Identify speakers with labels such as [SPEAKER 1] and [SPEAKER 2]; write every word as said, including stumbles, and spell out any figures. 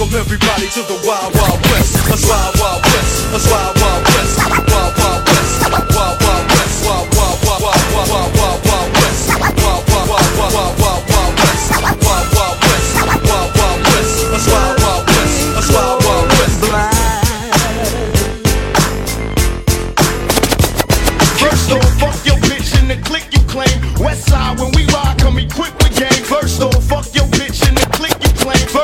[SPEAKER 1] welcome everybody to the Wild Wild West. That's Wild Wild West. That's Wild Wild West. Wild Wild West. Wild Wild West. Wild Wild Wild Wild Wild Wild Wild West. Wild Wild Wild Wild Wild Wild West. Wild Wild West. Wild Wild West. That's Wild Wild West. That's Wild Wild West.
[SPEAKER 2] First off, fuck your bitch and the click you claim. West side when we ride, come equipped with game. First off, fuck your bitch and the click you claim.